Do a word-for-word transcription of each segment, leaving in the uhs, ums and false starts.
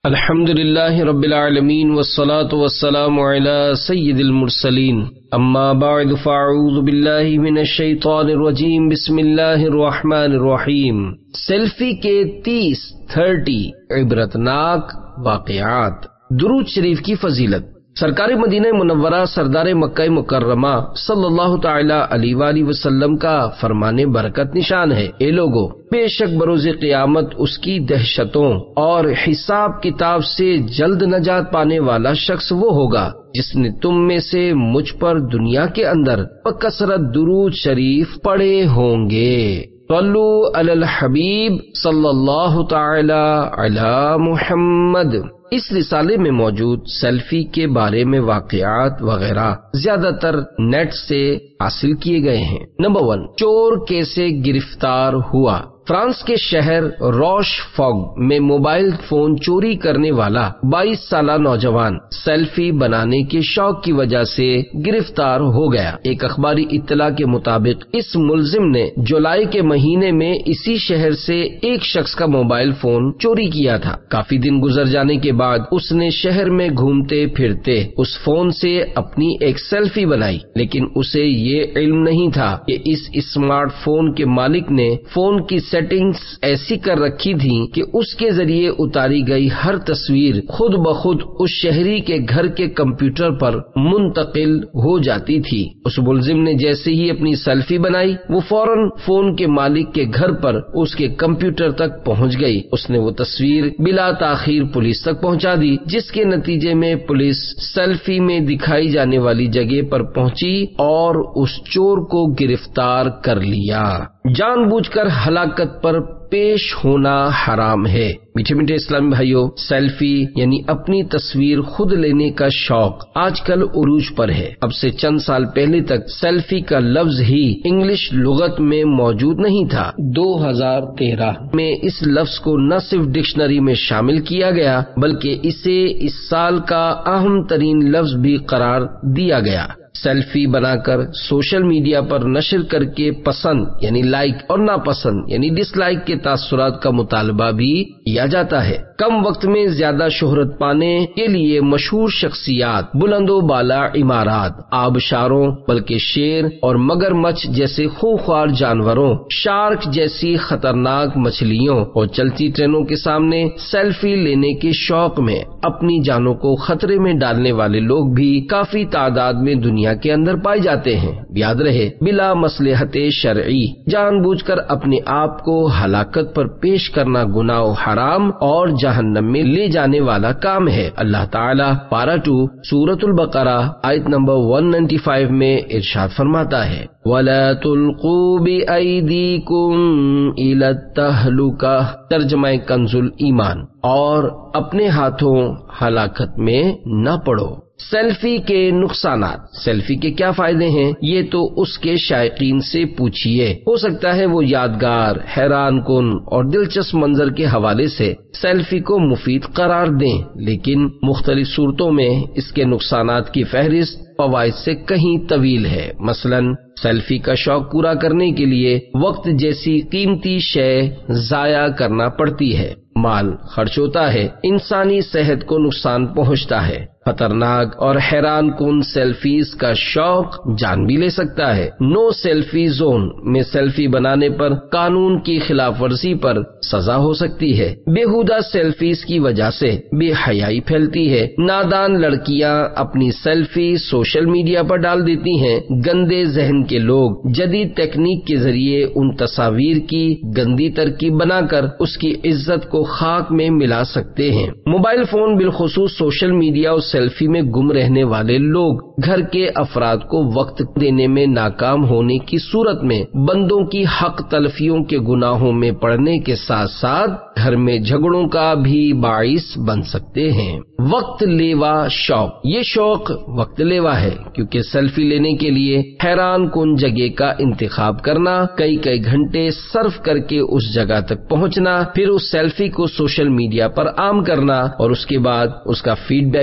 الحمد للہ رب العالمین والصلاة والسلام علی سید المرسلین اما بعد فاعوذ باللہ من الشیطان الرجیم بسم اللہ الرحمن الرحیم۔ سیلفی کے تیس تھرٹی عبرتناک واقعات۔ درود شریف کی فضیلت۔ سرکار مدینہ منورہ سردار مکہ مکرمہ صلی اللہ تعالی علیہ وآلہ وسلم کا فرمان برکت نشان ہے، اے لوگو بے شک بروز قیامت اس کی دہشتوں اور حساب کتاب سے جلد نجات پانے والا شخص وہ ہوگا جس نے تم میں سے مجھ پر دنیا کے اندر بکثرت درود شریف پڑھے ہوں گے۔ صلو علی الحبیب صلی اللہ تعالی علی محمد۔ اس رسالے میں موجود سیلفی کے بارے میں واقعات وغیرہ زیادہ تر نیٹ سے حاصل کیے گئے ہیں۔ نمبر ون، چور کیسے گرفتار ہوا؟ فرانس کے شہر روش فوگ میں موبائل فون چوری کرنے والا بائیس سالہ نوجوان سیلفی بنانے کے شوق کی وجہ سے گرفتار ہو گیا۔ ایک اخباری اطلاع کے مطابق اس ملزم نے جولائی کے مہینے میں اسی شہر سے ایک شخص کا موبائل فون چوری کیا تھا۔ کافی دن گزر جانے کے بعد اس نے شہر میں گھومتے پھرتے اس فون سے اپنی ایک سیلفی بنائی، لیکن اسے یہ علم نہیں تھا کہ اس اسمارٹ فون کے مالک نے فون کی سیٹنگز ایسی کر رکھی تھیں کہ اس کے ذریعے اتاری گئی ہر تصویر خود بخود اس شہری کے گھر کے کمپیوٹر پر منتقل ہو جاتی تھی۔ اس ملزم نے جیسے ہی اپنی سیلفی بنائی، وہ فوراً فون کے مالک کے گھر پر اس کے کمپیوٹر تک پہنچ گئی۔ اس نے وہ تصویر بلا تاخیر پولیس تک پہنچا دی، جس کے نتیجے میں پولیس سیلفی میں دکھائی جانے والی جگہ پر پہنچی اور اس چور کو گرفتار کر لیا۔ جان بوجھ کر ہلاکت پر پیش ہونا حرام ہے۔ میٹھے میٹھے اسلامی بھائیوں، سیلفی یعنی اپنی تصویر خود لینے کا شوق آج کل عروج پر ہے۔ اب سے چند سال پہلے تک سیلفی کا لفظ ہی انگلش لغت میں موجود نہیں تھا۔ دو ہزار تیرہ میں اس لفظ کو نہ صرف ڈکشنری میں شامل کیا گیا بلکہ اسے اس سال کا اہم ترین لفظ بھی قرار دیا گیا۔ سیلفی بنا کر سوشل میڈیا پر نشر کر کے پسند یعنی لائک اور ناپسند یعنی ڈس لائک کے تاثرات کا مطالبہ بھی کیا جاتا ہے۔ کم وقت میں زیادہ شہرت پانے کے لیے مشہور شخصیات، بلند و بالا عمارات، آبشاروں بلکہ شیر اور مگرمچھ جیسے خوفناک جانوروں، شارک جیسی خطرناک مچھلیوں اور چلتی ٹرینوں کے سامنے سیلفی لینے کے شوق میں اپنی جانوں کو خطرے میں ڈالنے والے لوگ بھی کافی تعداد میں دنیا کے اندر پائے جاتے ہیں۔ یاد رہے، بلا مصلحت شرعی جان بوجھ کر اپنے آپ کو ہلاکت پر پیش کرنا گناہ و حرام اور جہنم میں لے جانے والا کام ہے۔ اللہ تعالیٰ پارہ ٹو سورۃ البقرہ آیت نمبر ایک سو پچانوے میں ارشاد فرماتا ہے، وَلَا تُلْقُوا بِأَيْدِيكُمْ إِلَى التَّهْلُكَةِ، ترجمہ کنز ایمان، اور اپنے ہاتھوں ہلاکت میں نہ پڑو۔ سیلفی کے نقصانات۔ سیلفی کے کیا فائدے ہیں، یہ تو اس کے شائقین سے پوچھئے۔ ہو سکتا ہے وہ یادگار، حیران کن اور دلچسپ منظر کے حوالے سے سیلفی کو مفید قرار دیں، لیکن مختلف صورتوں میں اس کے نقصانات کی فہرست فوائد سے کہیں طویل ہے۔ مثلاً سیلفی کا شوق پورا کرنے کے لیے وقت جیسی قیمتی شے ضائع کرنا پڑتی ہے، مال خرچ ہوتا ہے، انسانی صحت کو نقصان پہنچتا ہے۔ خطرناک اور حیران کن سیلفیز کا شوق جان بھی لے سکتا ہے۔ نو سیلفی زون میں سیلفی بنانے پر قانون کی خلاف ورزی پر سزا ہو سکتی ہے۔ بیہودہ سیلفیز کی وجہ سے بے حیائی پھیلتی ہے۔ نادان لڑکیاں اپنی سیلفی سوشل میڈیا پر ڈال دیتی ہیں۔ گندے ذہن کے لوگ جدید تکنیک کے ذریعے ان تصاویر کی گندی ترکیب بنا کر اس کی عزت کو خاک میں ملا سکتے ہیں۔ موبائل فون بالخصوص سوشل میڈیا اور سیلفی میں گم رہنے والے لوگ گھر کے افراد کو وقت دینے میں ناکام ہونے کی صورت میں بندوں کی حق تلفیوں کے گناہوں میں پڑنے کے ساتھ ساتھ گھر میں جھگڑوں کا بھی باعث بن سکتے ہیں۔ وقت لیوا شوق۔ یہ شوق وقت لیوا ہے کیونکہ سیلفی لینے کے لیے حیران کن جگہ کا انتخاب کرنا، کئی کئی گھنٹے صرف کر کے اس جگہ تک پہنچنا، پھر اس سیلفی کو سوشل میڈیا پر عام کرنا اور اس کے بعد اس کا فیڈ بیک چیک کرنا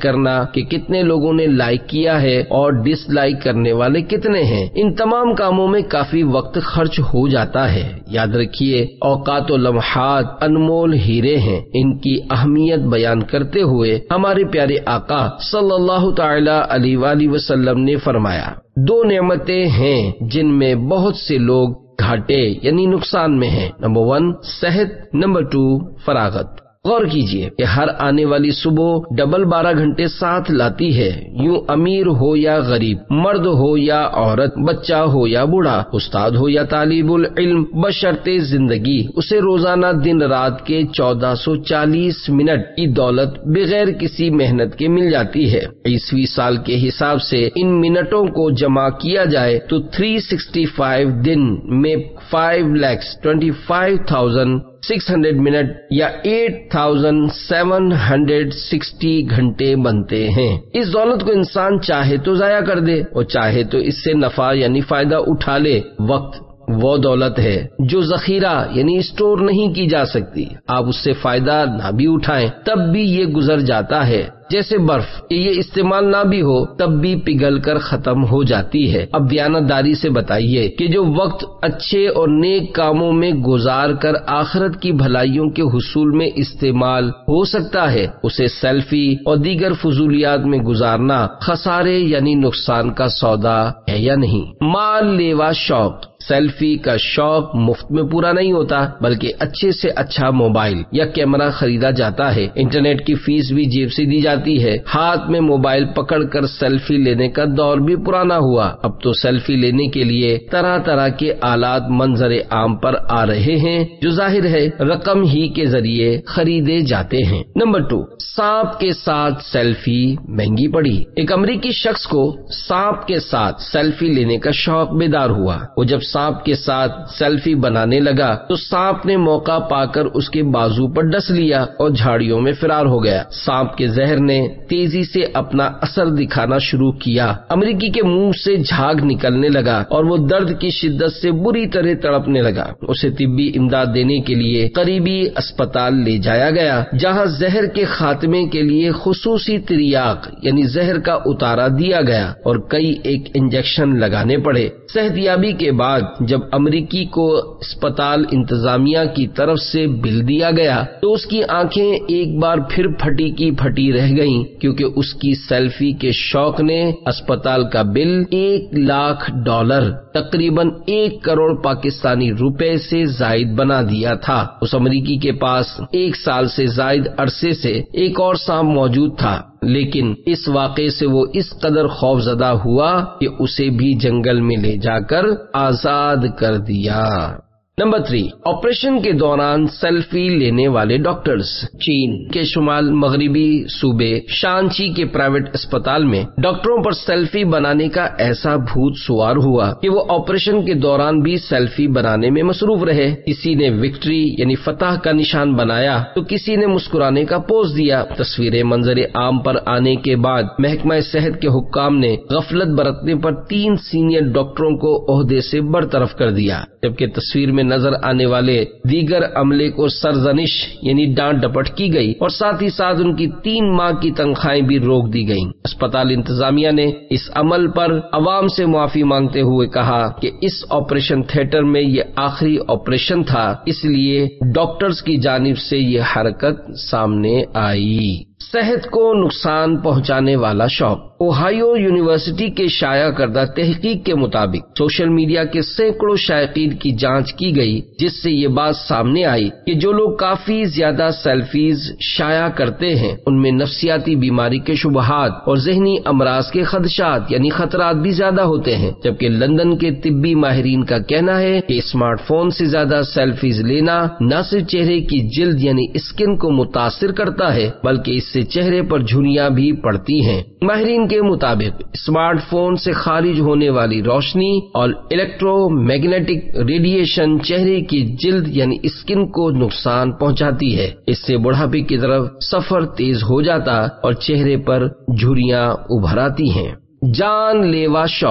کرنا کہ کتنے لوگوں نے لائک کیا ہے اور ڈس لائک کرنے والے کتنے ہیں، ان تمام کاموں میں کافی وقت خرچ ہو جاتا ہے۔ یاد رکھیے، اوقات و لمحات انمول ہیرے ہیں۔ ان کی اہمیت بیان کرتے ہوئے ہمارے پیارے آقا صلی اللہ تعالی علیہ وآلہ وسلم نے فرمایا، دو نعمتیں ہیں جن میں بہت سے لوگ گھاٹے یعنی نقصان میں ہیں۔ نمبر ون صحت، نمبر ٹو فراغت۔ غور کیجئے کہ ہر آنے والی صبح ڈبل بارہ گھنٹے ساتھ لاتی ہے۔ یوں امیر ہو یا غریب، مرد ہو یا عورت، بچہ ہو یا بوڑھا، استاد ہو یا طالب العلم، بشرطِ زندگی اسے روزانہ دن رات کے چودہ سو چالیس منٹ کی دولت بغیر کسی محنت کے مل جاتی ہے۔ عیسوی سال کے حساب سے ان منٹوں کو جمع کیا جائے تو تھری سکسٹی فائیو دن میں five lakhs twenty five thousand six hundred minute یا eight thousand seven hundred sixty گھنٹے بنتے ہیں۔ اس دولت کو انسان چاہے تو ضائع کر دے اور چاہے تو اس سے نفع یعنی فائدہ اٹھا لے۔ وقت وہ دولت ہے جو ذخیرہ یعنی اسٹور نہیں کی جا سکتی۔ آپ اس سے فائدہ نہ بھی اٹھائیں تب بھی یہ گزر جاتا ہے، جیسے برف، یہ استعمال نہ بھی ہو تب بھی پگھل کر ختم ہو جاتی ہے۔ اب دیانتداری سے بتائیے کہ جو وقت اچھے اور نیک کاموں میں گزار کر آخرت کی بھلائیوں کے حصول میں استعمال ہو سکتا ہے، اسے سیلفی اور دیگر فضولیات میں گزارنا خسارے یعنی نقصان کا سودا ہے یا نہیں؟ مال لیوا شوق۔ سیلفی کا شوق مفت میں پورا نہیں ہوتا، بلکہ اچھے سے اچھا موبائل یا کیمرہ خریدا جاتا ہے، انٹرنیٹ کی فیس بھی جیب سے دی جاتی ہے۔ ہاتھ میں موبائل پکڑ کر سیلفی لینے کا دور بھی پرانا ہوا۔ اب تو سیلفی لینے کے لیے طرح طرح کے آلات منظر عام پر آ رہے ہیں جو ظاہر ہے رقم ہی کے ذریعے خریدے جاتے ہیں۔ نمبر ٹو، سانپ کے ساتھ سیلفی مہنگی پڑی۔ ایک امریکی شخص کو سانپ کے ساتھ سیلفی لینے کا شوق بیدار ہوا۔ وہ جب سانپ کے ساتھ سیلفی بنانے لگا تو سانپ نے موقع پا کر اس کے بازو پر ڈس لیا اور جھاڑیوں میں فرار ہو گیا۔ سانپ کے زہر نے تیزی سے اپنا اثر دکھانا شروع کیا۔ امریکی کے منہ سے جھاگ نکلنے لگا اور وہ درد کی شدت سے بری طرح تڑپنے لگا۔ اسے طبی امداد دینے کے لیے قریبی اسپتال لے جایا گیا، جہاں زہر کے خاتمے کے لیے خصوصی تریاق یعنی زہر کا اتارا دیا گیا اور کئی ایک انجیکشن لگانے پڑے۔ صحت یابی کے بعد جب امریکی کو اسپتال انتظامیہ کی طرف سے بل دیا گیا تو اس کی آنکھیں ایک بار پھر پھٹی کی پھٹی رہ گئیں، کیونکہ اس کی سیلفی کے شوق نے اسپتال کا بل ایک لاکھ ڈالر تقریباً ایک کروڑ پاکستانی روپے سے زائد بنا دیا تھا۔ اس امریکی کے پاس ایک سال سے زائد عرصے سے ایک اور سانپ موجود تھا، لیکن اس واقعے سے وہ اس قدر خوف زدہ ہوا کہ اسے بھی جنگل میں لے جا کر آزاد کر دیا۔ نمبر تھری، آپریشن کے دوران سیلفی لینے والے ڈاکٹرز۔ چین کے شمال مغربی صوبے شانچی کے پرائیویٹ اسپتال میں ڈاکٹروں پر سیلفی بنانے کا ایسا بھوت سوار ہوا کہ وہ آپریشن کے دوران بھی سیلفی بنانے میں مصروف رہے۔ کسی نے وکٹری یعنی فتح کا نشان بنایا تو کسی نے مسکرانے کا پوز دیا۔ تصویریں منظر عام پر آنے کے بعد محکمہ صحت کے حکام نے غفلت برتنے پر تین سینئر ڈاکٹروں کو عہدے سے برطرف کر دیا، جبکہ تصویر میں نظر آنے والے دیگر عملے کو سرزنش یعنی ڈانٹ ڈپٹ کی گئی اور ساتھ ہی ساتھ ان کی تین ماہ کی تنخواہیں بھی روک دی گئیں۔ اسپتال انتظامیہ نے اس عمل پر عوام سے معافی مانگتے ہوئے کہا کہ اس آپریشن تھیٹر میں یہ آخری آپریشن تھا، اس لیے ڈاکٹرز کی جانب سے یہ حرکت سامنے آئی۔ صحت کو نقصان پہنچانے والا شوق۔ اوہایو یونیورسٹی کے شائع کردہ تحقیق کے مطابق سوشل میڈیا کے سینکڑوں شائقین کی جانچ کی گئی، جس سے یہ بات سامنے آئی کہ جو لوگ کافی زیادہ سیلفیز شائع کرتے ہیں ان میں نفسیاتی بیماری کے شبہات اور ذہنی امراض کے خدشات یعنی خطرات بھی زیادہ ہوتے ہیں، جبکہ لندن کے طبی ماہرین کا کہنا ہے کہ اسمارٹ فون سے زیادہ سیلفیز لینا نہ صرف چہرے کی جلد یعنی اسکن کو متاثر کرتا ہے بلکہ اس سے چہرے پر جھریاں بھی پڑتی ہیں۔ ماہرین کے مطابق اسمارٹ فون سے خارج ہونے والی روشنی اور الیکٹرو میگنیٹک ریڈیشن چہرے کی جلد یعنی اسکن کو نقصان پہنچاتی ہے۔ اس سے بڑھاپے کی طرف سفر تیز ہو جاتا اور چہرے پر جھریاں ابھر آتی ہیں۔ جان لیوا شوق۔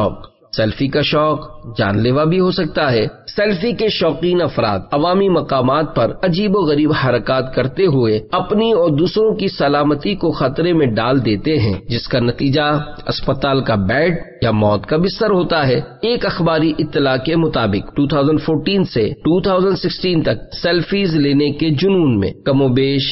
سیلفی کا شوق جان لیوا بھی ہو سکتا ہے۔ سیلفی کے شوقین افراد عوامی مقامات پر عجیب و غریب حرکات کرتے ہوئے اپنی اور دوسروں کی سلامتی کو خطرے میں ڈال دیتے ہیں، جس کا نتیجہ اسپتال کا بیڈ یا موت کا بستر ہوتا ہے۔ ایک اخباری اطلاع کے مطابق دو ہزار چودہ سے دو ہزار سولہ تک سیلفیز لینے کے جنون میں کم و بیش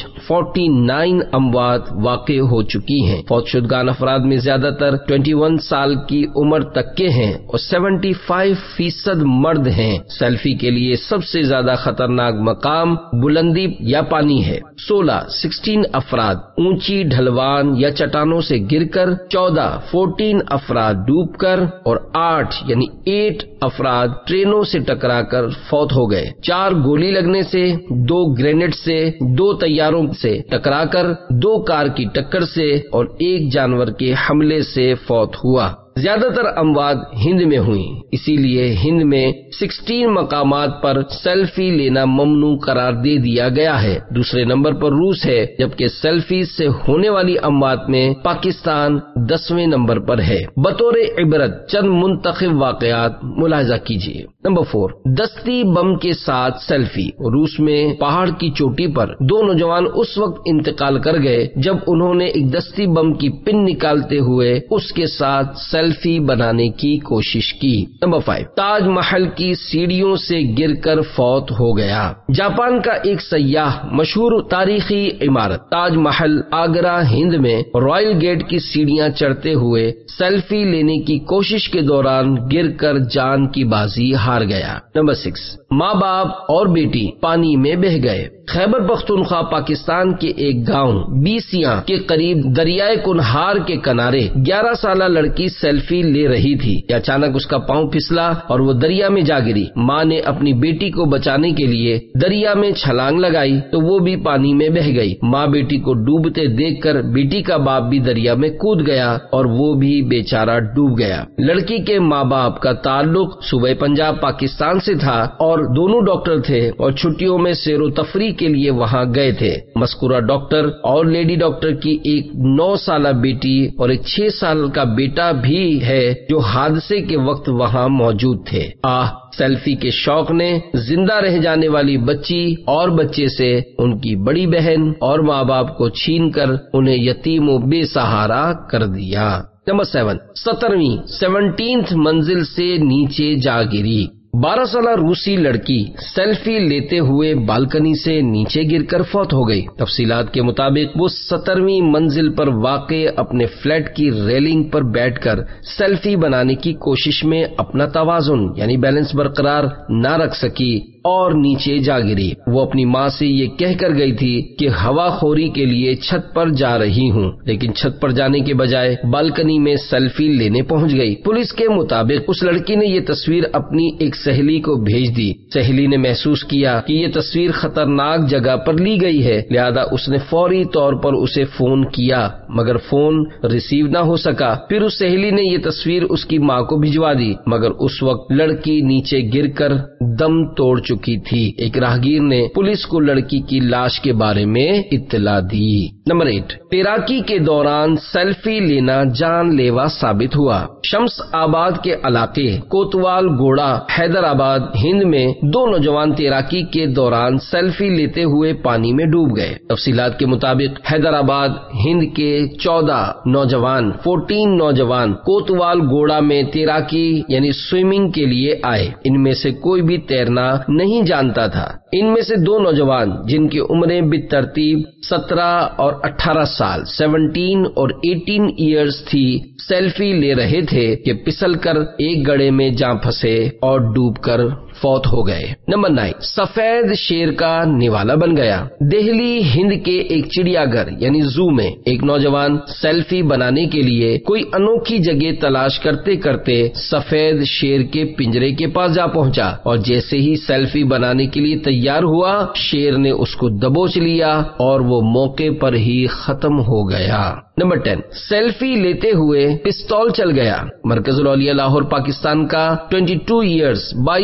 انچاس اموات واقع ہو چکی ہیں۔ فوت شدگان افراد میں زیادہ تر اکیس سال کی عمر تک کے ہیں اور پچہتر فیصد مرد ہیں۔ سیلفی کے لیے سب سے زیادہ خطرناک مقام بلندی یا پانی ہے۔ سولہ سکسٹین افراد اونچی ڈھلوان یا چٹانوں سے گر کر، چودہ فورٹین افراد ڈوب کر اور آٹھ یعنی ایٹ افراد ٹرینوں سے ٹکرا کر فوت ہو گئے۔ چار گولی لگنے سے، دو گرینیڈ سے، دو طیاروں سے ٹکرا کر، دو کار کی ٹکر سے اور ایک جانور کے حملے سے فوت ہوا۔ زیادہ تر اموات ہند میں ہوئیں، اسی لیے ہند میں سکسٹین مقامات پر سیلفی لینا ممنوع قرار دے دیا گیا ہے۔ دوسرے نمبر پر روس ہے، جبکہ سیلفی سے ہونے والی اموات میں پاکستان دسویں نمبر پر ہے۔ بطور عبرت چند منتخب واقعات ملاحظہ کیجیے۔ نمبر فور، دستی بم کے ساتھ سیلفی۔ روس میں پہاڑ کی چوٹی پر دو نوجوان اس وقت انتقال کر گئے جب انہوں نے ایک دستی بم کی پن نکالتے ہوئے اس کے ساتھ سیلفی بنانے کی کوشش کی۔ نمبر فائیو، تاج محل کی سیڑھیوں سے گر کر فوت ہو گیا۔ جاپان کا ایک سیاح مشہور تاریخی عمارت تاج محل آگرہ ہند میں رائل گیٹ کی سیڑھیاں چڑھتے ہوئے سیلفی لینے کی کوشش کے دوران گر کر جان کی بازی ہار گیا۔ نمبر سکس، ماں باپ اور بیٹی پانی میں بہہ گئے۔ خیبر پختونخوا پاکستان کے ایک گاؤں بیسیاں کے قریب دریائے کنہار کے کنارے گیارہ سالہ لڑکی سیلفی لے رہی تھی کہ اچانک اس کا پاؤں پھسلا اور وہ دریا میں جا گری۔ ماں نے اپنی بیٹی کو بچانے کے لیے دریا میں چھلانگ لگائی تو وہ بھی پانی میں بہہ گئی۔ ماں بیٹی کو ڈوبتے دیکھ کر بیٹی کا باپ بھی دریا میں کود گیا اور وہ بھی بیچارہ ڈوب گیا۔ لڑکی کے ماں باپ کا تعلق صوبہ پنجاب پاکستان سے تھا اور دونوں ڈاکٹر تھے اور چھٹیوں میں سیر و تفریح کے لیے وہاں گئے تھے۔ مذکورہ ڈاکٹر اور لیڈی ڈاکٹر کی ایک نو سالہ بیٹی اور ایک چھ سال کا بیٹا بھی ہے جو حادثے کے وقت وہاں موجود تھے۔ آہ، سیلفی کے شوق نے زندہ رہ جانے والی بچی اور بچے سے ان کی بڑی بہن اور ماں باپ کو چھین کر انہیں یتیم و بے سہارا کر دیا۔ نمبر سیون، سترویں سیونٹینتھ منزل سے نیچے جا گری۔ بارہ سالہ روسی لڑکی سیلفی لیتے ہوئے بالکنی سے نیچے گر کر فوت ہو گئی۔ تفصیلات کے مطابق وہ سترویں منزل پر واقع اپنے فلیٹ کی ریلنگ پر بیٹھ کر سیلفی بنانے کی کوشش میں اپنا توازن یعنی بیلنس برقرار نہ رکھ سکی اور نیچے جا گری۔ وہ اپنی ماں سے یہ کہہ کر گئی تھی کہ ہوا خوری کے لیے چھت پر جا رہی ہوں، لیکن چھت پر جانے کے بجائے بالکنی میں سیلفی لینے پہنچ گئی۔ پولیس کے مطابق اس لڑکی نے یہ تصویر اپنی ایک سہیلی کو بھیج دی۔ سہیلی نے محسوس کیا کہ یہ تصویر خطرناک جگہ پر لی گئی ہے، لہذا اس نے فوری طور پر اسے فون کیا مگر فون ریسیو نہ ہو سکا۔ پھر اس سہیلی نے یہ تصویر اس کی ماں کو بھجوا دی مگر اس وقت لڑکی نیچے گر کر دم توڑ چکی تھی۔ ایک راہگیر نے پولیس کو لڑکی کی لاش کے بارے میں اطلاع دی۔ نمبر ایٹ، تیراکی کے دوران سیلفی لینا جان لیوا ثابت ہوا۔ شمس آباد کے علاقے کوتوال گوڑا حیدرآباد ہند میں دو نوجوان تیراکی کے دوران سیلفی لیتے ہوئے پانی میں ڈوب گئے۔ تفصیلات کے مطابق حیدرآباد ہند کے چودہ نوجوان فورٹین نوجوان کوتوال گوڑا میں تیراکی یعنی سوئمنگ کے لیے آئے۔ ان میں سے کوئی بھی تیرنا نہیں جانتا تھا۔ ان میں سے دو نوجوان جن کی عمریں بالترتیب سترہ اور اٹھارہ سال سیونٹین اور ایٹین ایئرز تھی سیلفی لے رہے تھے کہ پسل کر ایک گڑھے میں جا پھنسے اور ڈوب کر فوت ہو گئے۔ نمبر نائن، سفید شیر کا نوالا بن گیا۔ دہلی ہند کے ایک چڑیا گھر یعنی زو میں ایک نوجوان سیلفی بنانے کے لیے کوئی انوکھی جگہ تلاش کرتے کرتے سفید شیر کے پنجرے کے پاس جا پہنچا اور جیسے ہی سیلفی بنانے کے لیے تیار ہوا شیر نے اس کو دبوچ لیا اور وہ موقع پر ہی ختم ہو گیا۔ نمبر ٹین، سیلفی لیتے ہوئے پستول چل گیا۔ مرکز الاولیاء لاہور پاکستان کا بائیس ایئرز بائیس سالہ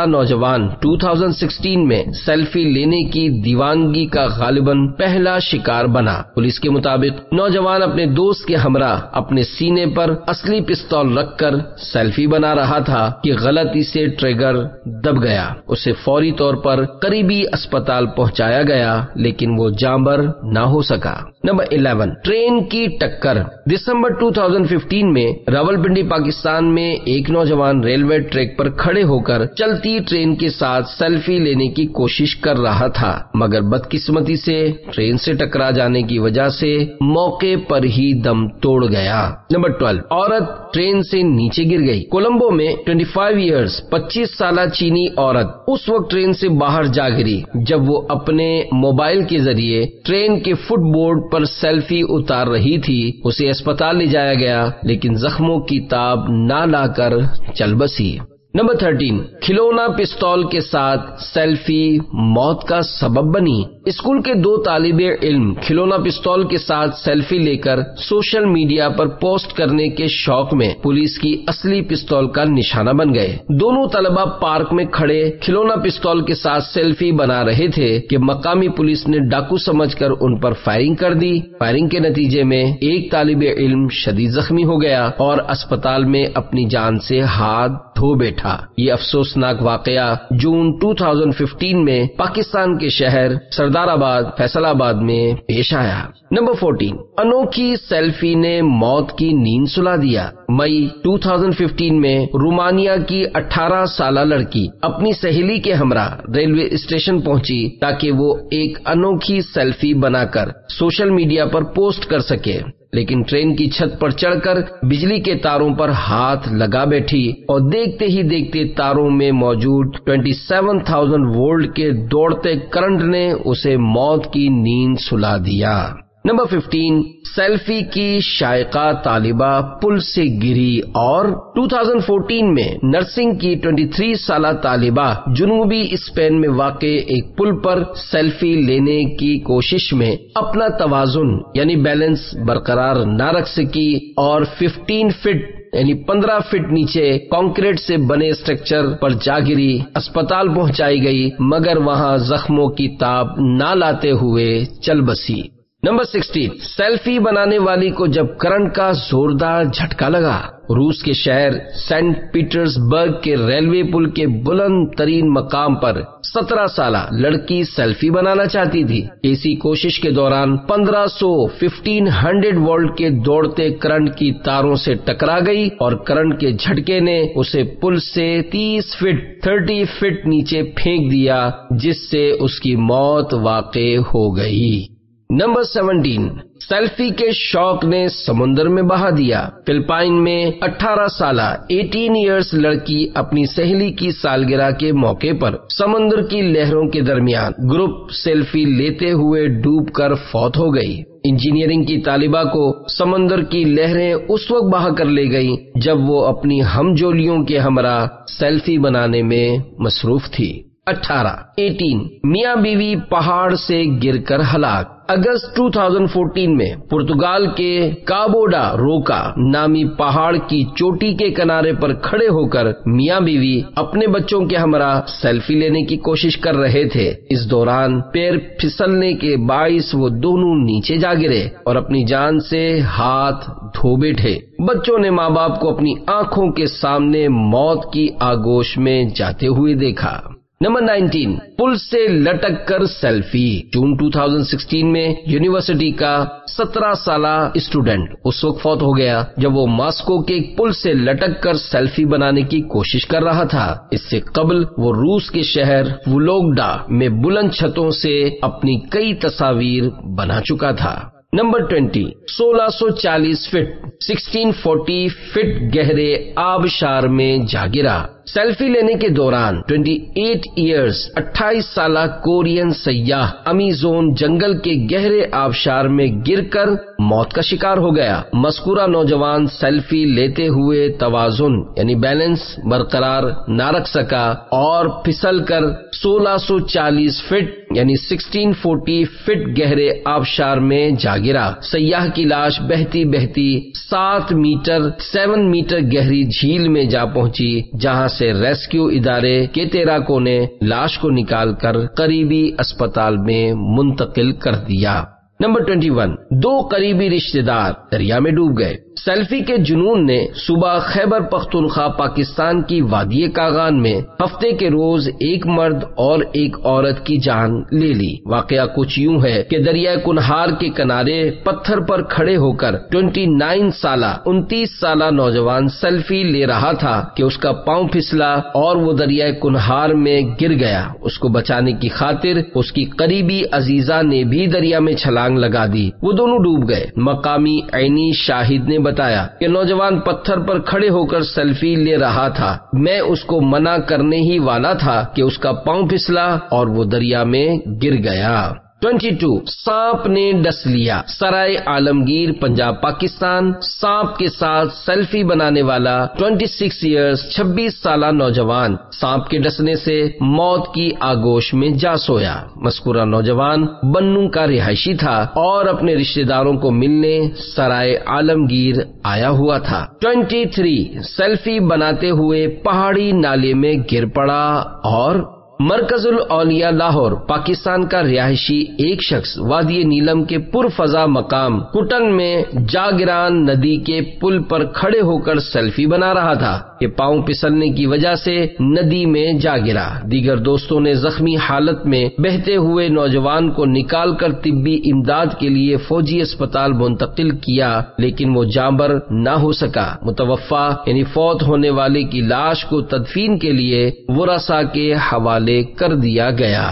والا نوجوان دو ہزار سولہ میں سیلفی لینے کی دیوانگی کا غالباً پہلا شکار بنا۔ پولیس کے مطابق نوجوان اپنے دوست کے ہمراہ اپنے سینے پر اصلی پستول رکھ کر سیلفی بنا رہا تھا کہ غلطی سے ٹریگر دب گیا۔ اسے فوری طور پر قریبی اسپتال پہنچایا گیا لیکن وہ جاں بر نہ ہو سکا۔ نمبر الیون، ٹرین کی ٹکر۔ دسمبر دو ہزار پندرہ میں راولپنڈی پاکستان میں ایک نوجوان ریلوے ٹریک پر کھڑے ہو کر چلتی ٹرین کے ساتھ سیلفی لینے کی کوشش کر رہا تھا، مگر بدقسمتی سے ٹرین سے ٹکرا جانے کی وجہ سے موقع پر ہی دم توڑ گیا۔ نمبر بارہ، عورت ٹرین سے نیچے گر گئی۔ کولمبو میں پچیس ایئرز پچیس سالہ چینی عورت اس وقت ٹرین سے باہر جا گری جب وہ اپنے موبائل کے ذریعے ٹرین کے فٹ بورڈ پر سیلفی اتار رہی تھی۔ اسے اسپتال لے جایا گیا لیکن زخموں کی تاب نہ لا کر چل بسی۔ نمبر تھرٹین، کھلونا پستول کے ساتھ سیلفی موت کا سبب بنی۔ اسکول کے دو طالب علم کھلونا پستول کے ساتھ سیلفی لے کر سوشل میڈیا پر پوسٹ کرنے کے شوق میں پولیس کی اصلی پستول کا نشانہ بن گئے۔ دونوں طلبہ پارک میں کھڑے کھلونا پستول کے ساتھ سیلفی بنا رہے تھے کہ مقامی پولیس نے ڈاکو سمجھ کر ان پر فائرنگ کر دی۔ فائرنگ کے نتیجے میں ایک طالب علم شدید زخمی ہو گیا اور اسپتال میں اپنی جان سے ہاتھ دھو بیٹھا۔ یہ افسوسناک واقعہ جون دو ہزار پندرہ میں پاکستان کے شہر سردار آباد فیصل آباد میں پیش آیا۔ نمبر چودہ، انوکھی سیلفی نے موت کی نیند سلا دیا۔ مئی دو ہزار پندرہ میں رومانیہ کی اٹھارہ سالہ لڑکی اپنی سہیلی کے ہمراہ ریلوے اسٹیشن پہنچی تاکہ وہ ایک انوکھی سیلفی بنا کر سوشل میڈیا پر پوسٹ کر سکے، لیکن ٹرین کی چھت پر چڑھ کر بجلی کے تاروں پر ہاتھ لگا بیٹھی اور دیکھتے ہی دیکھتے تاروں میں موجود سبیس ہزار وولٹ کے دوڑتے کرنٹ نے اسے موت کی نیند سلا دیا۔ نمبر پندرہ، سیلفی کی شائقہ طالبہ پل سے گری اور دو ہزار چودہ میں نرسنگ کی تیئیس سالہ طالبہ جنوبی اسپین میں واقع ایک پل پر سیلفی لینے کی کوشش میں اپنا توازن یعنی بیلنس برقرار نہ رکھ سکی اور پندرہ فٹ یعنی پندرہ فٹ نیچے کانکریٹ سے بنے اسٹرکچر پر جا گری۔ اسپتال پہنچائی گئی مگر وہاں زخموں کی تاب نہ لاتے ہوئے چل بسی۔ نمبر سولہ، سیلفی بنانے والی کو جب کرنٹ کا زوردار جھٹکا لگا۔ روس کے شہر سینٹ پیٹرز برگ کے ریلوے پل کے بلند ترین مقام پر سترہ سالہ لڑکی سیلفی بنانا چاہتی تھی۔ اسی کوشش کے دوران پندرہ سو پندرہ سو وولٹ کے دوڑتے کرنٹ کی تاروں سے ٹکرا گئی اور کرنٹ کے جھٹکے نے اسے پل سے تیس فٹ تیس فٹ نیچے پھینک دیا جس سے اس کی موت واقع ہو گئی۔ نمبر سترہ، سیلفی کے شوق نے سمندر میں بہا دیا۔ فلپائن میں اٹھارہ سالہ اٹھارہ ایئرس لڑکی اپنی سہیلی کی سالگرہ کے موقع پر سمندر کی لہروں کے درمیان گروپ سیلفی لیتے ہوئے ڈوب کر فوت ہو گئی۔ انجینئرنگ کی طالبہ کو سمندر کی لہریں اس وقت بہا کر لے گئیں جب وہ اپنی ہم جولیوں کے ہمراہ سیلفی بنانے میں مصروف تھی۔ اٹھارہ، اٹھارہ میاں بیوی پہاڑ سے گر کر ہلاک۔ اگست دو ہزار چودہ میں پرتگال کے کابوڈا روکا نامی پہاڑ کی چوٹی کے کنارے پر کھڑے ہو کر میاں بیوی اپنے بچوں کے ہمراہ سیلفی لینے کی کوشش کر رہے تھے۔ اس دوران پیر پھسلنے کے باعث وہ دونوں نیچے جا گرے اور اپنی جان سے ہاتھ دھو بیٹھے۔ بچوں نے ماں باپ کو اپنی آنکھوں کے سامنے موت کی آگوش میں جاتے ہوئے دیکھا۔ نمبر انیس، پل سے لٹک کر سیلفی۔ جون دو ہزار سولہ میں یونیورسٹی کا سترہ سالہ اسٹوڈنٹ اس وقت فوت ہو گیا جب وہ ماسکو کے ایک پل سے لٹک کر سیلفی بنانے کی کوشش کر رہا تھا۔ اس سے قبل وہ روس کے شہر وولوگڈا میں بلند چھتوں سے اپنی کئی تصاویر بنا چکا تھا۔ نمبر بیس، سولہ سو چالیس فٹ سولہ سو چالیس فٹ گہرے آبشار میں جا گرا۔ سیلفی لینے کے دوران اٹھائیس ایئرز اٹھائیس سالہ کورین سیاح امیزون جنگل کے گہرے آبشار میں گر کر موت کا شکار ہو گیا۔ مذکورہ نوجوان سیلفی لیتے ہوئے توازن یعنی بیلنس برقرار نہ رکھ سکا اور پھسل کر سولہ سو چالیس فٹ یعنی سولہ سو چالیس فٹ گہرے آبشار میں جا گرا۔ سیاح کی لاش بہتی بہتی سات میٹر سیون میٹر گہری جھیل میں جا پہنچی جہاں سے ریسکیو ادارے کے تیراکوں نے لاش کو نکال کر قریبی اسپتال میں منتقل کر دیا۔ نمبر اکیس، دو قریبی رشتہ دار دریا میں ڈوب گئے۔ سیلفی کے جنون نے صوبہ خیبر پختونخوا پاکستان کی وادی کاغان میں ہفتے کے روز ایک مرد اور ایک عورت کی جان لے لی۔ واقعہ کچھ یوں ہے کہ دریائے کنہار کے کنارے پتھر پر کھڑے ہو کر انتیس سالہ انتیس سالہ نوجوان سیلفی لے رہا تھا کہ اس کا پاؤں پھسلا اور وہ دریائے کنہار میں گر گیا۔ اس کو بچانے کی خاطر اس کی قریبی عزیزہ نے بھی دریا میں چھلانگ لگا دی۔ وہ دونوں ڈوب گئے۔ مقامی عینی شاہد نے بتایا کہ نوجوان پتھر پر کھڑے ہو کر سیلفی لے رہا تھا۔ میں اس کو منع کرنے ہی والا تھا کہ اس کا پاؤں پھسلا اور وہ دریا میں گر گیا۔ بائیس، سانپ نے ڈس لیا۔ سرائے عالمگیر پنجاب پاکستان سانپ کے ساتھ سیلفی بنانے والا چھبیس ایئرز چھبیس سالہ نوجوان سانپ کے ڈسنے سے موت کی آگوش میں جا سویا۔ مذکورہ نوجوان بنوں کا رہائشی تھا اور اپنے رشتہ داروں کو ملنے سرائے عالمگیر آیا ہوا تھا۔ تیئیس، سیلفی بناتے ہوئے پہاڑی نالے میں گر پڑا اور مرکز الاولیاء لاہور پاکستان کا رہائشی ایک شخص وادی نیلم کے پرفضا مقام کٹنگ میں جاگران ندی کے پل پر کھڑے ہو کر سیلفی بنا رہا تھا کہ پاؤں پھسلنے کی وجہ سے ندی میں جا گرا۔ دیگر دوستوں نے زخمی حالت میں بہتے ہوئے نوجوان کو نکال کر طبی امداد کے لیے فوجی اسپتال منتقل کیا، لیکن وہ جاں بر نہ ہو سکا۔ متوفی یعنی فوت ہونے والے کی لاش کو تدفین کے لیے ورثاء کے حوالے کر دیا گیا۔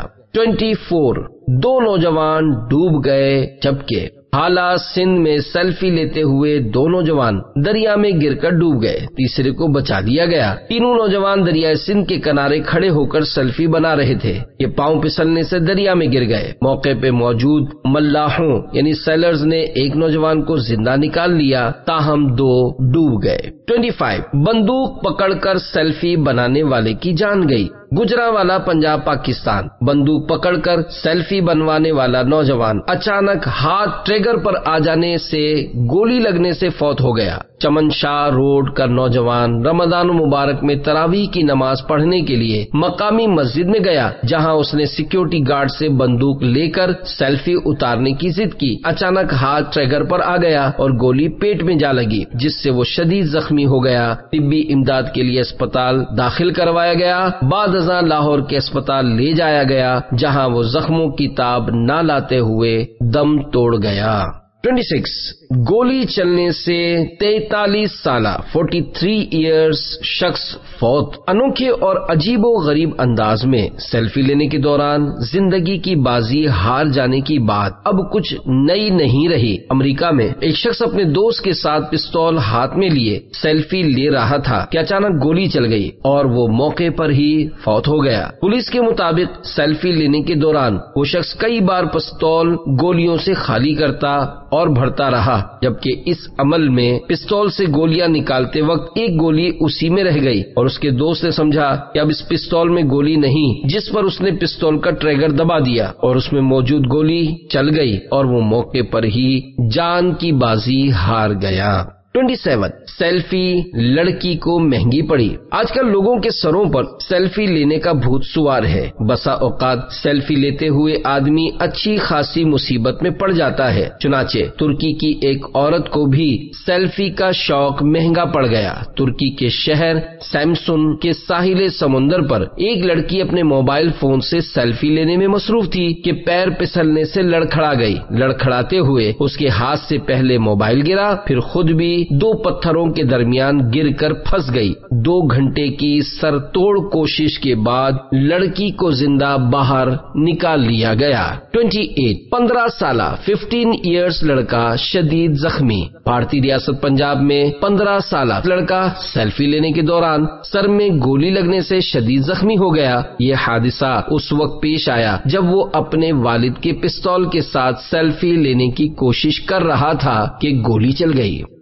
چوبیس، دو نوجوان ڈوب گئے جبکہ حالہ سندھ میں سیلفی لیتے ہوئے دو نوجوان دریا میں گر کر ڈوب گئے، تیسرے کو بچا لیا گیا۔ تینوں نوجوان دریائے سندھ کے کنارے کھڑے ہو کر سیلفی بنا رہے تھے کہ پاؤں پھسلنے سے دریا میں گر گئے۔ موقع پہ موجود ملاحوں یعنی سیلرز نے ایک نوجوان کو زندہ نکال لیا، تاہم دو ڈوب گئے۔ پچیس، بندوق پکڑ کر سیلفی بنانے والے کی جان گئی۔ گجرانوالا پنجاب پاکستان بندوق پکڑ کر سیلفی بنوانے والا نوجوان اچانک ہاتھ ٹریگر پر آ جانے سے گولی لگنے سے فوت ہو گیا۔ چمن شاہ روڈ کا نوجوان رمضان مبارک میں تراویح کی نماز پڑھنے کے لیے مقامی مسجد میں گیا، جہاں اس نے سیکیورٹی گارڈ سے بندوق لے کر سیلفی اتارنے کی ضد کی۔ اچانک ہاتھ ٹریگر پر آ گیا اور گولی پیٹ میں جا لگی، جس سے وہ شدید زخمی ہو گیا۔ طبی امداد کے لیے اسپتال داخل کروایا گیا، بعد ازاں لاہور کے اسپتال لے جایا گیا، جہاں وہ زخموں کی تاب نہ لاتے ہوئے دم توڑ گیا۔ چھبیس، گولی چلنے سے تینتالیس سالہ تینتالیس ایئرز شخص فوت۔ انوکھے اور عجیب و غریب انداز میں سیلفی لینے کے دوران زندگی کی بازی ہار جانے کی بات اب کچھ نئی نہیں رہی۔ امریکہ میں ایک شخص اپنے دوست کے ساتھ پستول ہاتھ میں لیے سیلفی لے رہا تھا کہ اچانک گولی چل گئی اور وہ موقع پر ہی فوت ہو گیا۔ پولیس کے مطابق سیلفی لینے کے دوران وہ شخص کئی بار پستول گولیوں سے خالی کرتا اور بھرتا رہا، جبکہ اس عمل میں پستول سے گولیاں نکالتے وقت ایک گولی اسی میں رہ گئی اور اس کے دوست نے سمجھا کہ اب اس پستول میں گولی نہیں، جس پر اس نے پستول کا ٹریگر دبا دیا اور اس میں موجود گولی چل گئی اور وہ موقع پر ہی جان کی بازی ہار گیا۔ ستائیس، سیلفی لڑکی کو مہنگی پڑی۔ آج کل لوگوں کے سروں پر سیلفی لینے کا بھوت سوار ہے۔ بسا اوقات سیلفی لیتے ہوئے آدمی اچھی خاصی مصیبت میں پڑ جاتا ہے۔ چنانچہ ترکی کی ایک عورت کو بھی سیلفی کا شوق مہنگا پڑ گیا۔ ترکی کے شہر سیمسن کے ساحل سمندر پر ایک لڑکی اپنے موبائل فون سے سیلفی لینے میں مصروف تھی کہ پیر پسلنے سے لڑکھڑا گئی۔ لڑکھڑاتے ہوئے اس کے ہاتھ سے پہلے موبائل گرا، پھر خود بھی دو پتھروں کے درمیان گر کر پھنس گئی۔ دو گھنٹے کی سر توڑ کوشش کے بعد لڑکی کو زندہ باہر نکال لیا گیا۔ اٹھائیس، پندرہ سالہ پندرہ ایئرز لڑکا شدید زخمی۔ بھارتی ریاست پنجاب میں پندرہ سالہ لڑکا سیلفی لینے کے دوران سر میں گولی لگنے سے شدید زخمی ہو گیا۔ یہ حادثہ اس وقت پیش آیا جب وہ اپنے والد کے پستول کے ساتھ سیلفی لینے کی کوشش کر رہا تھا کہ گولی چل گئی۔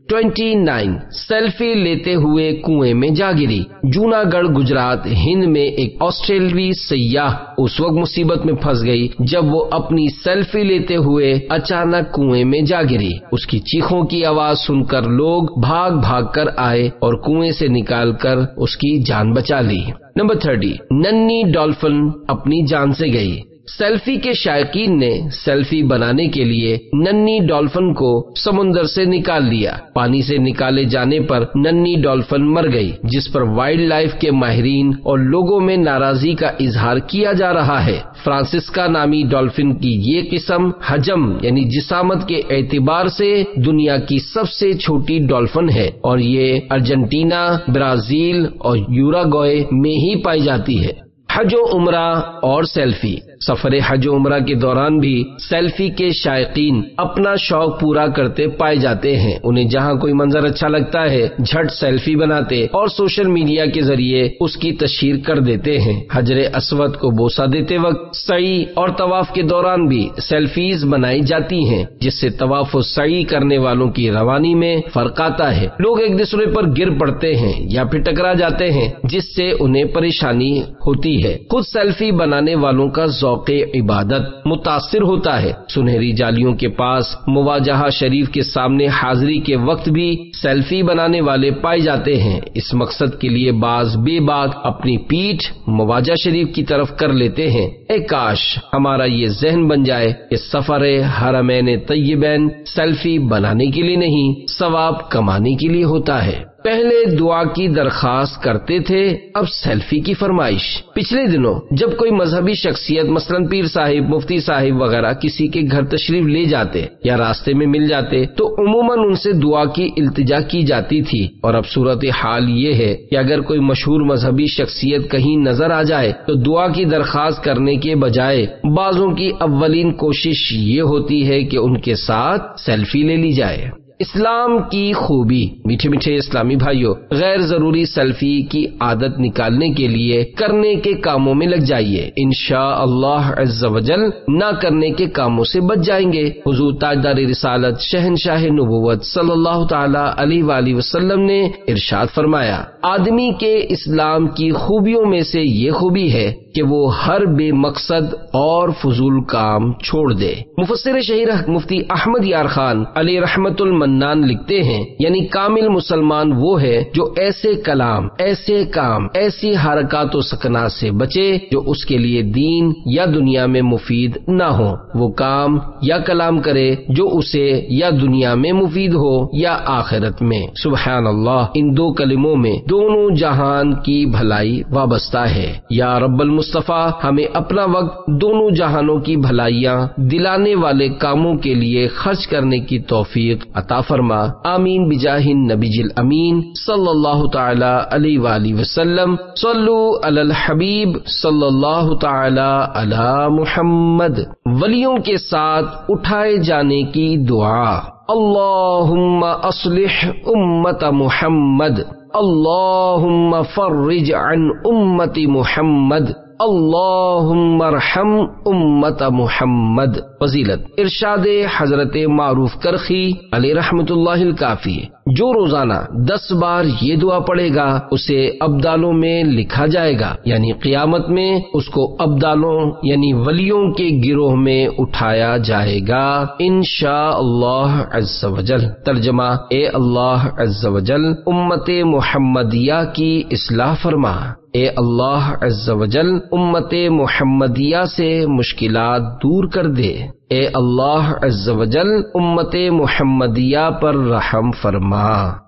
ٹوینٹی نائن سیلفی لیتے ہوئے کنویں میں جا گری۔ جوناگڑھ گجرات ہند میں ایک آسٹریلوی سیاح اس وقت مصیبت میں پھنس گئی جب وہ اپنی سیلفی لیتے ہوئے اچانک کنویں میں جا گری۔ اس کی چیخوں کی آواز سن کر لوگ بھاگ بھاگ کر آئے اور کنویں سے نکال کر اس کی جان بچا لی۔ نمبر تھرٹی ننھی ڈالفن اپنی جان سے گئی۔ سیلفی کے شائقین نے سیلفی بنانے کے لیے ننھی ڈالفن کو سمندر سے نکال لیا۔ پانی سے نکالے جانے پر ننھی ڈالفن مر گئی، جس پر وائلڈ لائف کے ماہرین اور لوگوں میں ناراضی کا اظہار کیا جا رہا ہے۔ فرانسسکا نامی ڈالفن کی یہ قسم حجم یعنی جسامت کے اعتبار سے دنیا کی سب سے چھوٹی ڈالفن ہے اور یہ ارجنٹینا، برازیل اور یوراگوئے میں ہی پائی جاتی ہے۔ حج و عمرہ اور سیلفی۔ سفر حج و عمرہ کے دوران بھی سیلفی کے شائقین اپنا شوق پورا کرتے پائے جاتے ہیں۔ انہیں جہاں کوئی منظر اچھا لگتا ہے جھٹ سیلفی بناتے اور سوشل میڈیا کے ذریعے اس کی تشہیر کر دیتے ہیں۔ حجر اسود کو بوسہ دیتے وقت سعی اور طواف کے دوران بھی سیلفیز بنائی جاتی ہیں، جس سے طواف و سعی کرنے والوں کی روانی میں فرق آتا ہے۔ لوگ ایک دوسرے پر گر پڑتے ہیں یا پھر ٹکرا جاتے ہیں، جس سے انہیں پریشانی ہوتی ہے۔ خود سیلفی بنانے والوں کا ذوق عبادت متاثر ہوتا ہے۔ سنہری جالیوں کے پاس مواجہہ شریف کے سامنے حاضری کے وقت بھی سیلفی بنانے والے پائے جاتے ہیں۔ اس مقصد کے لیے بعض بے باک اپنی پیٹھ مواجہہ شریف کی طرف کر لیتے ہیں۔ اے کاش ہمارا یہ ذہن بن جائے کہ سفر حرمین طیبین سیلفی بنانے کے لیے نہیں، ثواب کمانے کے لیے ہوتا ہے۔ پہلے دعا کی درخواست کرتے تھے، اب سیلفی کی فرمائش۔ پچھلے دنوں جب کوئی مذہبی شخصیت مثلاً پیر صاحب، مفتی صاحب وغیرہ کسی کے گھر تشریف لے جاتے یا راستے میں مل جاتے تو عموماً ان سے دعا کی التجا کی جاتی تھی، اور اب صورت حال یہ ہے کہ اگر کوئی مشہور مذہبی شخصیت کہیں نظر آ جائے تو دعا کی درخواست کرنے کے بجائے بعضوں کی اولین کوشش یہ ہوتی ہے کہ ان کے ساتھ سیلفی لے لی جائے۔ اسلام کی خوبی۔ میٹھے میٹھے اسلامی بھائیوں، غیر ضروری سیلفی کی عادت نکالنے کے لیے کرنے کے کاموں میں لگ جائیے، انشاءاللہ عز و جل نہ کرنے کے کاموں سے بچ جائیں گے۔ حضور تاجدار رسالت شہنشاہ نبوت صلی اللہ تعالی علیہ وآلہ وسلم نے ارشاد فرمایا، آدمی کے اسلام کی خوبیوں میں سے یہ خوبی ہے کہ وہ ہر بے مقصد اور فضول کام چھوڑ دے۔ مفسر شہیر مفتی احمد یار خان علی رحمت المنان لکھتے ہیں، یعنی کامل مسلمان وہ ہے جو ایسے کلام، ایسے کام، ایسی حرکات و سکنات سے بچے جو اس کے لیے دین یا دنیا میں مفید نہ ہو۔ وہ کام یا کلام کرے جو اسے یا دنیا میں مفید ہو یا آخرت میں۔ سبحان اللہ، ان دو کلموں میں دونوں جہان کی بھلائی وابستہ ہے۔ یا رب المصطفیٰ ہمیں اپنا وقت دونوں جہانوں کی بھلائیاں دلانے والے کاموں کے لیے خرچ کرنے کی توفیق عطا فرما، آمین بجاہ النبی الامین صلی اللہ تعالی علیہ وآلہ وسلم۔ صلو علی الحبیب صلی اللہ تعالی علی محمد۔ ولیوں کے ساتھ اٹھائے جانے کی دعا۔ اللہم اصلح امت محمد، اللہم فرج عن امت محمد، اللہم ارحم امت محمد۔ فضیلت ارشاد حضرت معروف کرخی علیہ رحمت اللہ الکافی، جو روزانہ دس بار یہ دعا پڑھے گا اسے ابدالوں میں لکھا جائے گا، یعنی قیامت میں اس کو ابدالوں یعنی ولیوں کے گروہ میں اٹھایا جائے گا انشاءاللہ عز و جل۔ ترجمہ، اے اللہ عز و جل امت محمدیہ کی اصلاح فرما، اے اللہ عز و جل امت محمدیہ سے مشکلات دور کر دے، اے اللہ عز و جل امت محمدیہ پر رحم فرما۔